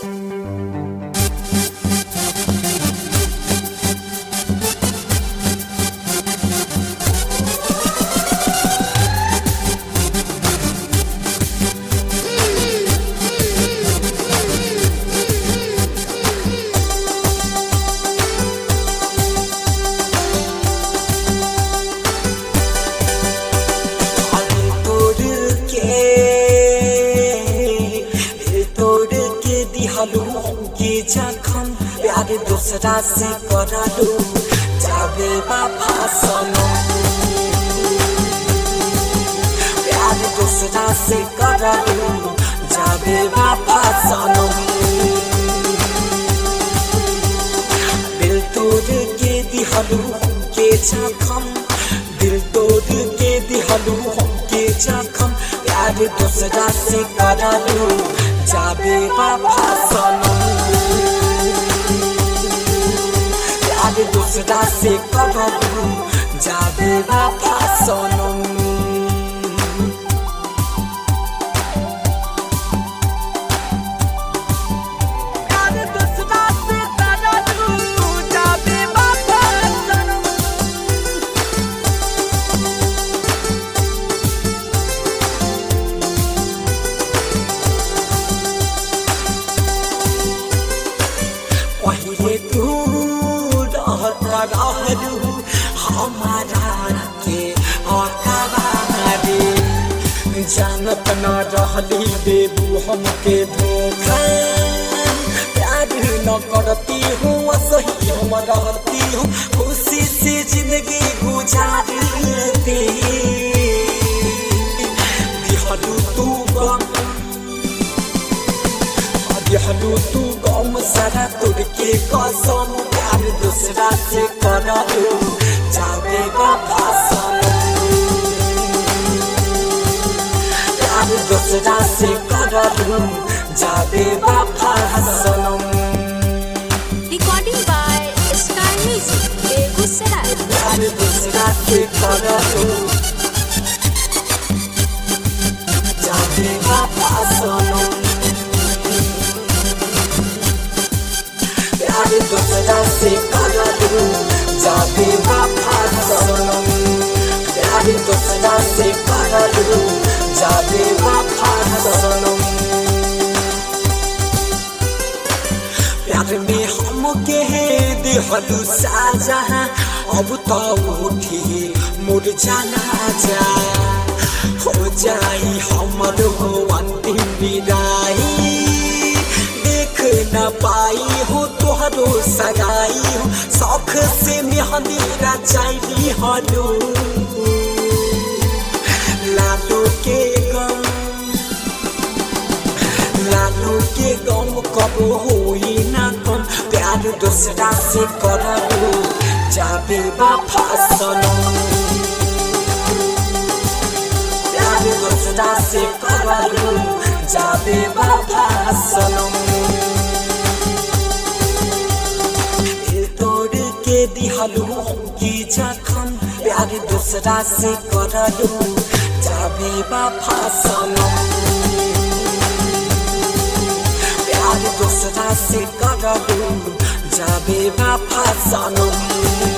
प्यार दूसरा से करा लू जाबे बाबा सनम प्यार दूसरा से करा लू जाबे बाबा सनम दिल तोड़ के दिहलू के जखम दिल तोड़ के दिहलू के जखम प्यार दूसरा से करा लू जाबे बाबा सनम दूसरा से करा लू जाबे बाबा सनम पहिले तू रहलू हमारा के अकाबारी जानत न रहली बेबू हमके धोखा प्यार न करती हूँ सही हम रहती हूँ खुशी से जिंदगी गुजारती दिहलू तू गम दिहलू तू गम सारा तोड़ के कसम प्यार दूसरा से करा लू जाबे बाबा सनम प्यार दूसरा से करा लू जाबे Baba Sanam recording by Star music Begusarai प्यार दूसरा से करा लू जाबे बाबा सनम प्यार दूसरा से करा लू जाबे बाबा सनम प्यार दूसरा से करा लू जाबे बाबा सनम प्यार में हमके दिहलू साजा अब तो उठी मुड़ जाना जा हो जाई हमर हो अंतिम विदाई न पाई हो तोहरो सगाई हो शौख से मेहंदी रचाई हलो लालू के गम कब होई ना कम प्यार दूसरा से करा लू जाबे बाबा सनम प्यार दूसरा से करा लू जाबे बाबा सनम दिहलू की जखम प्यार दूसरा से करा लू जाबे बाबा सनम प्यार दूसरा से करा लू जाबे बाबा सनम।